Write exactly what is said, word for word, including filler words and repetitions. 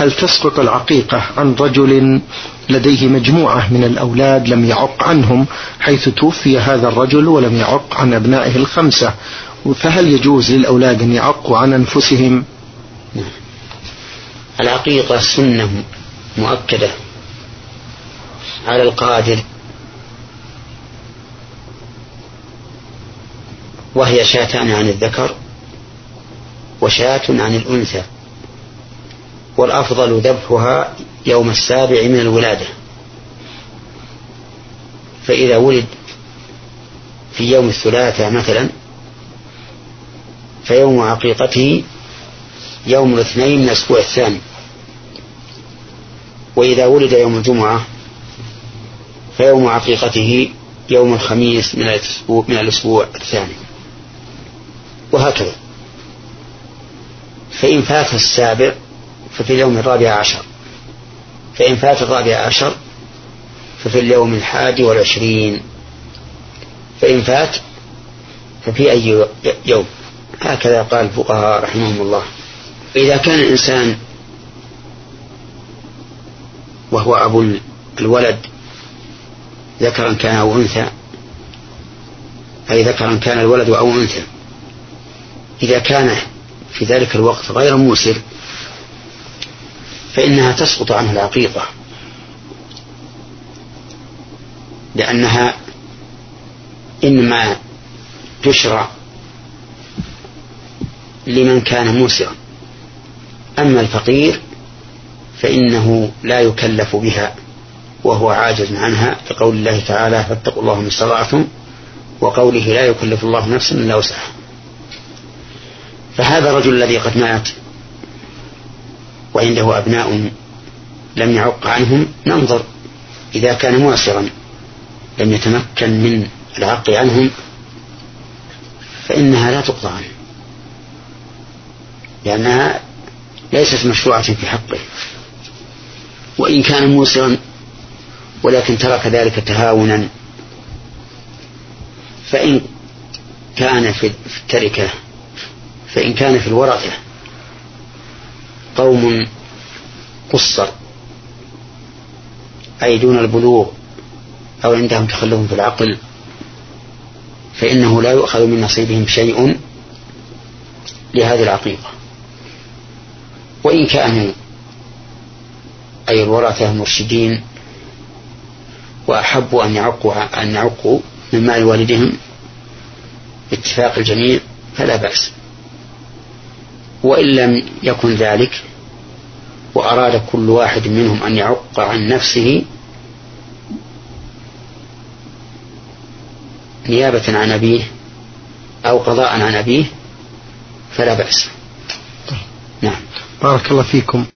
هل تسقط العقيقة عن رجل لديه مجموعة من الأولاد لم يعق عنهم، حيث توفي هذا الرجل ولم يعق عن أبنائه الخمسة، فهل يجوز للأولاد أن يعقوا عن أنفسهم؟ العقيقة سنة مؤكدة على القادر، وهي شاتان عن الذكر وشاة عن الأنثى، والأفضل ذبحها يوم السابع من الولادة. فإذا ولد في يوم الثلاثاء مثلا فيوم عقيقته يوم الاثنين من الأسبوع الثاني، وإذا ولد يوم الجمعة فيوم عقيقته يوم الخميس من الأسبوع, من الأسبوع الثاني، وهكذا. فإن فات السابع ففي اليوم الرابع عشر، فإن فات الرابع عشر ففي اليوم الحادي والعشرين، فإن فات ففي أي يوم. هكذا قال الفقهاء رحمهم الله. إذا كان الإنسان وهو أبو الولد ذكرا كان أو أنثى، أي ذكرا كان الولد أو أنثى، إذا كان في ذلك الوقت غير موسر فإنها تسقط عنه العقيقة، لأنها إنما تشرع لمن كان موسرا، أما الفقير فإنه لا يكلف بها وهو عاجز عنها، لقول الله تعالى فاتقوا الله ما استطعتم، وقوله لا يكلف الله نفسا إلا وسعها. فهذا الرجل الذي قد مات وعنده أبناء لم يعق عنهم، ننظر إذا كان معسرا لم يتمكن من العق عنهم فإنها لا تقضى عنه، لأنها ليست مشروعة في حقه. وإن كان موسرا ولكن ترك ذلك تهاونا، فإن كان في التركة فإن كان في الورثة قوم قصر أي دون البلوغ أو عندهم تخلف في العقل فإنه لا يؤخذ من نصيبهم شيء لهذه العقيقة. وإن كانوا أي الورثة مرشدين وأحبوا أن يعقوا, أن يعقوا من مال والدهم باتفاق الجميع فلا بأس. وإن لم يكن ذلك وأراد كل واحد منهم أن يعق عن نفسه نيابة عن أبيه أو قضاء عن أبيه فلا بأس. نعم. بارك الله فيكم.